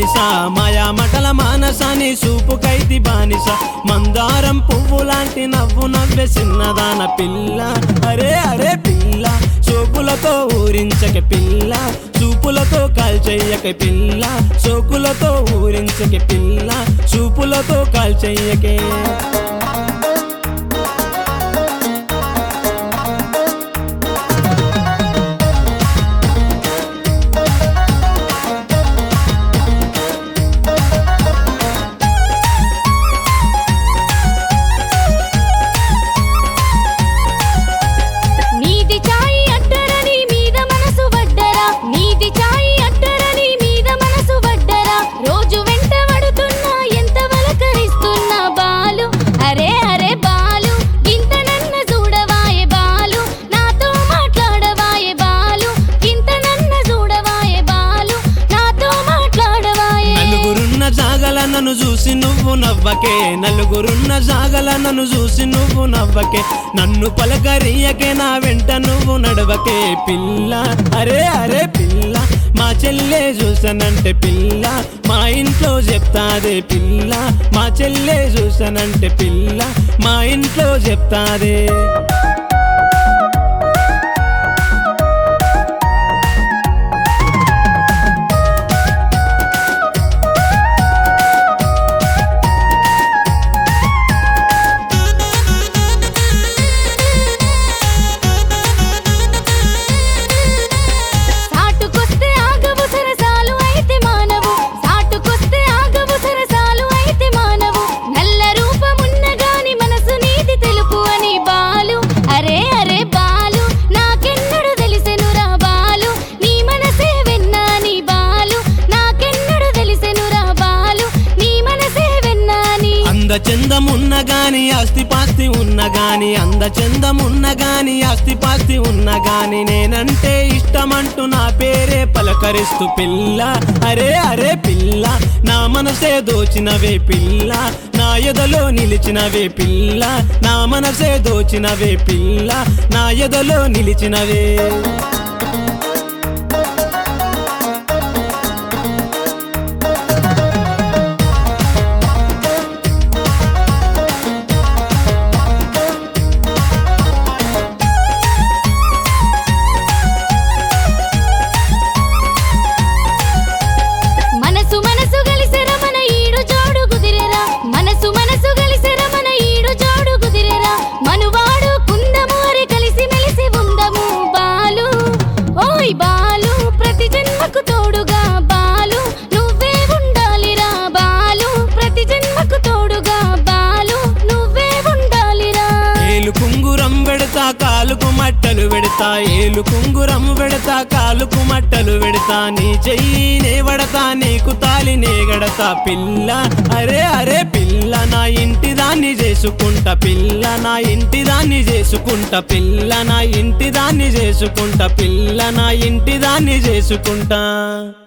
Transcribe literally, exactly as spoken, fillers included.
బానిస మాయా మటల మానసాని సూపుకైతి బానిస మందారం పువ్వు లాంటి నవ్వు నవ్వే చిన్నదాన పిల్ల అరే అరే పిల్ల సోకులతో ఊరించకే పిల్ల చూపులతో కాల్చెయ్యకే పిల్ల సోకులతో ఊరించకే పిల్ల చూపులతో కాల్చెయ్యకే నన్ను చూసి నువ్వు నవ్వకే నలుగురున్న జాగల నన్ను చూసి నువ్వు నవ్వకే నన్ను పలకరియకే నా వెంట నువ్వు నడవకే పిల్ల అరే అరే పిల్ల మా చెల్లె చూసానంటే పిల్ల మా ఇంట్లో చెప్తాదే పిల్ల మా చెల్లె చూసానంటే పిల్ల మా ఇంట్లో చెప్తాదే అందచందమున్న గాని ఆస్తి పాస్తి ఉన్న గాని అందచందమున్న గాని ఆస్తి పాస్తి ఉన్న గాని నేనంటే ఇష్టమంటూ నా పేరే పలకరిస్తూ పిల్ల అరే అరే పిల్ల నా మనసే దోచినవే పిల్ల నా ఎదలో నిలిచినవే పిల్ల నా మనసే దోచినవే పిల్ల నా ఎదలో నిలిచినవే కాలుకు మట్టలు పెడతా ఏలు కుంగురం పెడతా కాలుకు మట్టలు పెడతా నీ చెయ్యి నే వడతా నీకు తాలి నే గడతా పిల్ల అరే అరే పిల్ల నా ఇంటి దాన్ని చేసుకుంటా పిల్ల నా ఇంటి దాన్ని చేసుకుంటా పిల్ల నా ఇంటి దాన్ని చేసుకుంటా పిల్ల నా ఇంటి దాన్ని చేసుకుంటా